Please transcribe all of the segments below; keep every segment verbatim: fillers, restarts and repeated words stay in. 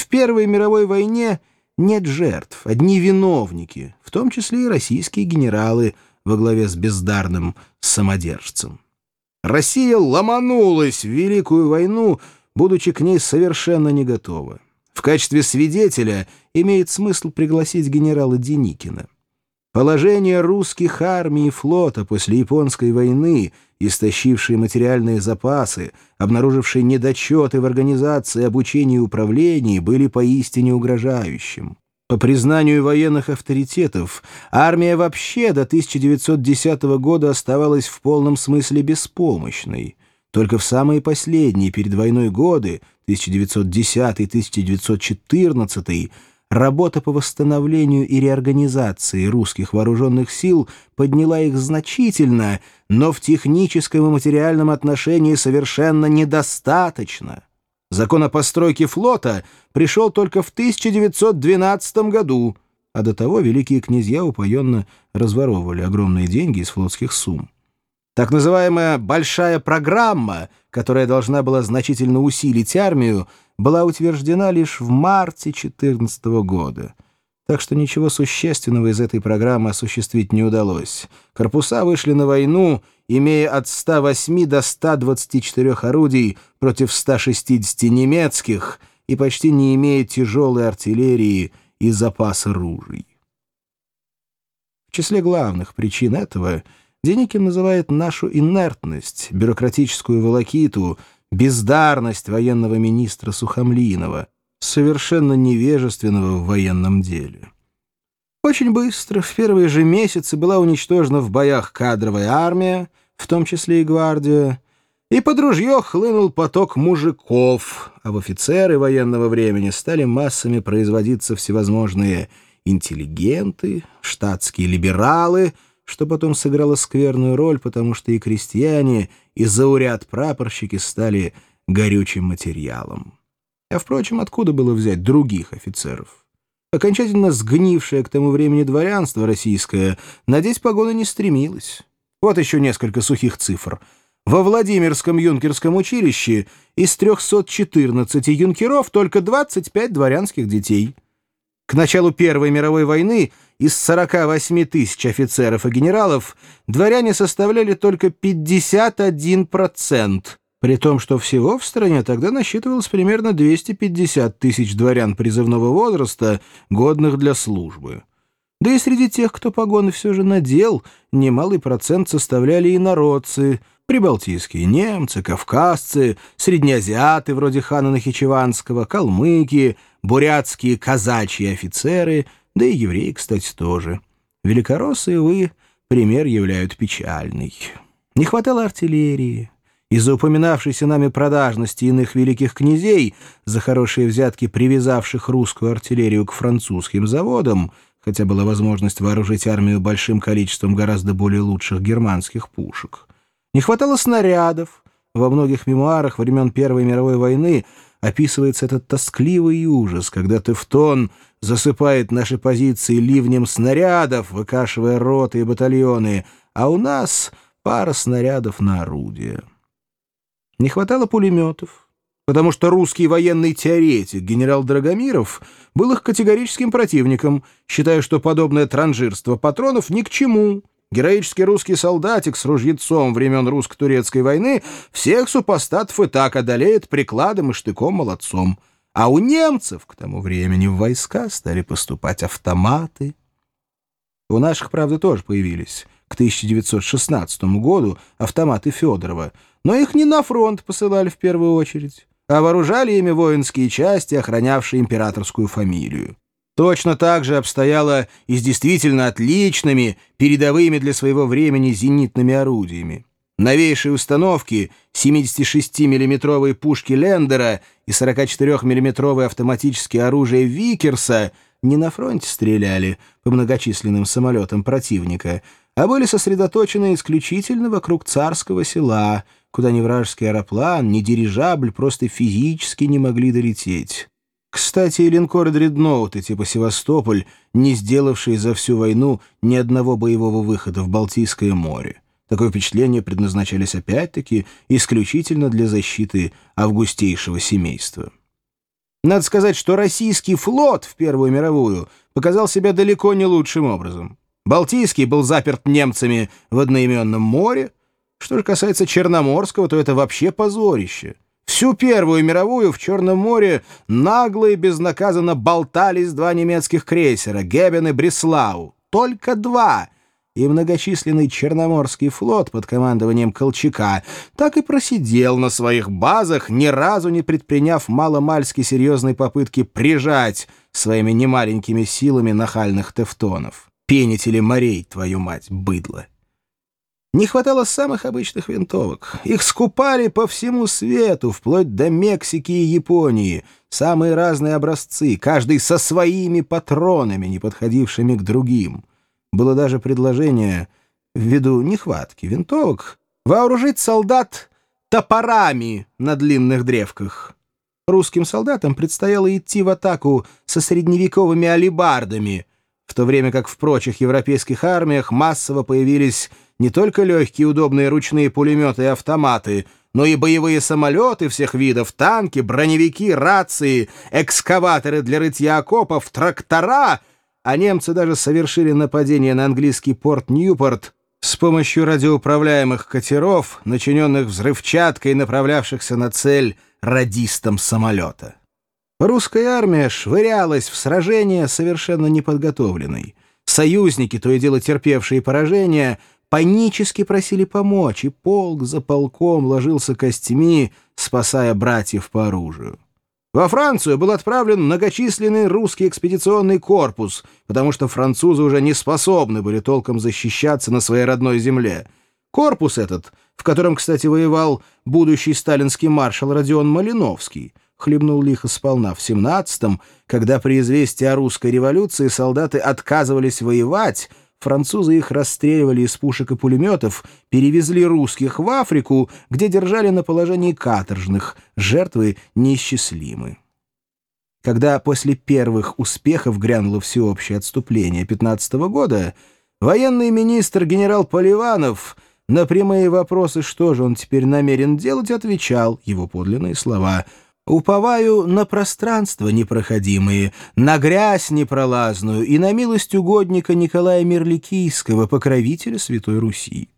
В Первой мировой войне нет жертв, одни виновники, в том числе и российские генералы во главе с бездарным самодержцем. Россия ломанулась в Великую войну, будучи к ней совершенно не готова. В качестве свидетеля имеет смысл пригласить генерала Деникина. Положение русских армий и флота после Японской войны, истощившие материальные запасы, обнаружившие недочеты в организации, обучении и управлении, были поистине угрожающим. По признанию военных авторитетов, армия вообще до тысяча девятьсот десятого года оставалась в полном смысле беспомощной. Только в самые последние перед войной годы, тысяча девятьсот десятый — тысяча девятьсот четырнадцатый, работа по восстановлению и реорганизации русских вооруженных сил подняла их значительно, но в техническом и материальном отношении совершенно недостаточно. Закон о постройке флота пришел только в тысяча девятьсот двенадцатом году, а до того великие князья упоенно разворовывали огромные деньги из флотских сумм. Так называемая «большая программа», которая должна была значительно усилить армию, была утверждена лишь в марте две тысячи четырнадцатого года. Так что ничего существенного из этой программы осуществить не удалось. Корпуса вышли на войну, имея от ста восьми до ста двадцати четырёх орудий против ста шестидесяти немецких и почти не имея тяжелой артиллерии и запаса ружей. В числе главных причин этого Деникин называет нашу инертность, бюрократическую волокиту, бездарность военного министра Сухомлинова, совершенно невежественного в военном деле. Очень быстро, в первые же месяцы, была уничтожена в боях кадровая армия, в том числе и гвардия, и под ружье хлынул поток мужиков, а в офицеры военного времени стали массами производиться всевозможные интеллигенты, штатские либералы, что потом сыграло скверную роль, потому что и крестьяне, и зауряд-прапорщики стали горючим материалом. А, впрочем, откуда было взять других офицеров? Окончательно сгнившее к тому времени дворянство российское надеть погоны не стремилось. Вот еще несколько сухих цифр. Во Владимирском юнкерском училище из трёхсот четырнадцати юнкеров только двадцать пять дворянских детей. К началу Первой мировой войны из сорока восьми тысяч офицеров и генералов дворяне составляли только пятьдесят один процент, при том, что всего в стране тогда насчитывалось примерно двести пятьдесят тысяч дворян призывного возраста, годных для службы. Да и среди тех, кто погоны все же надел, немалый процент составляли инородцы, прибалтийские немцы, кавказцы, среднеазиаты вроде хана Нахичеванского, калмыки, бурятские казачьи офицеры, да и евреи, кстати, тоже. Великороссы, увы, пример являют печальный. Не хватало артиллерии. Из-за упоминавшейся нами продажности иных великих князей, за хорошие взятки привязавших русскую артиллерию к французским заводам, хотя была возможность вооружить армию большим количеством гораздо более лучших германских пушек. Не хватало снарядов. Во многих мемуарах времен Первой мировой войны описывается этот тоскливый ужас, когда Тевтон засыпает наши позиции ливнем снарядов, выкашивая роты и батальоны, а у нас пара снарядов на орудие. Не хватало пулеметов, потому что русский военный теоретик генерал Драгомиров был их категорическим противником, считая, что подобное транжирство патронов ни к чему. Героический русский солдатик с ружьецом времен русско-турецкой войны всех супостатов и так одолеет прикладом и штыком молодцом. А у немцев к тому времени в войска стали поступать автоматы. У наших, правда, тоже появились к тысяча девятьсот шестнадцатому году автоматы Федорова, но их не на фронт посылали в первую очередь, а вооружали ими воинские части, охранявшие императорскую фамилию. Точно так же обстояло и с действительно отличными, передовыми для своего времени зенитными орудиями. Новейшие установки, семидесятишестимиллиметровые пушки Лендера и сорокачетырёхмиллиметровые автоматические оружия Викерса не на фронте стреляли по многочисленным самолетам противника, а были сосредоточены исключительно вокруг Царского Села, куда ни вражеский аэроплан, ни дирижабль просто физически не могли долететь. Кстати, и линкоры-дредноуты типа «Севастополь», не сделавшие за всю войну ни одного боевого выхода в Балтийское море. Такое впечатление предназначались опять-таки исключительно для защиты августейшего семейства. Надо сказать, что российский флот в Первую мировую показал себя далеко не лучшим образом. Балтийский был заперт немцами в одноименном море. Что же касается Черноморского, то это вообще позорище. Всю Первую мировую в Черном море нагло и безнаказанно болтались два немецких крейсера «Гебен» и «Бреслау». Только два. И многочисленный Черноморский флот под командованием Колчака так и просидел на своих базах, ни разу не предприняв маломальски серьезной попытки прижать своими немаленькими силами нахальных тевтонов. Пенители морей, твою мать, быдло. Не хватало самых обычных винтовок. Их скупали по всему свету, вплоть до Мексики и Японии. Самые разные образцы, каждый со своими патронами, не подходившими к другим. Было даже предложение, ввиду нехватки винтовок, вооружить солдат топорами на длинных древках. Русским солдатам предстояло идти в атаку со средневековыми алебардами, в то время как в прочих европейских армиях массово появились не только легкие удобные ручные пулеметы и автоматы, но и боевые самолеты всех видов, танки, броневики, рации, экскаваторы для рытья окопов, трактора, а немцы даже совершили нападение на английский порт Ньюпорт с помощью радиоуправляемых катеров, начиненных взрывчаткой и направлявшихся на цель радистом самолета. Русская армия швырялась в сражения совершенно неподготовленной. Союзники, то и дело терпевшие поражения, панически просили помочь, и полк за полком ложился костьми, спасая братьев по оружию. Во Францию был отправлен многочисленный русский экспедиционный корпус, потому что французы уже не способны были толком защищаться на своей родной земле. Корпус этот, в котором, кстати, воевал будущий сталинский маршал Родион Малиновский, хлебнул лихо сполна в семнадцатом, когда при известии о русской революции солдаты отказывались воевать, французы их расстреливали из пушек и пулеметов, перевезли русских в Африку, где держали на положении каторжных, жертвы неисчислимы. Когда после первых успехов грянуло всеобщее отступление пятнадцатого года, военный министр генерал Поливанов на прямые вопросы, что же он теперь намерен делать, отвечал, его подлинные слова: «Уповаю на пространства непроходимые, на грязь непролазную и на милость угодника Николая Мирликийского, покровителя Святой Руси».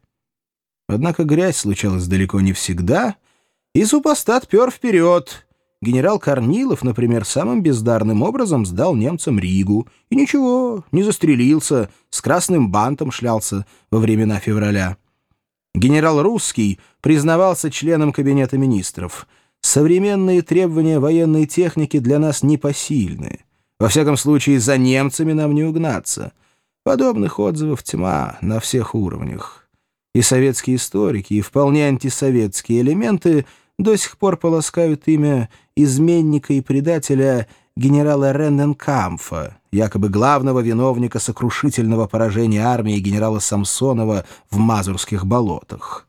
Однако грязь случалась далеко не всегда, и супостат пер вперед. Генерал Корнилов, например, самым бездарным образом сдал немцам Ригу. И ничего, не застрелился, с красным бантом шлялся во времена февраля. Генерал Русский признавался членом Кабинета министров. Современные требования военной техники для нас непосильны. Во всяком случае, за немцами нам не угнаться. Подобных отзывов тьма на всех уровнях. И советские историки, и вполне антисоветские элементы до сих пор полоскают имя изменника и предателя генерала Ренненкампфа, якобы главного виновника сокрушительного поражения армии генерала Самсонова в Мазурских болотах.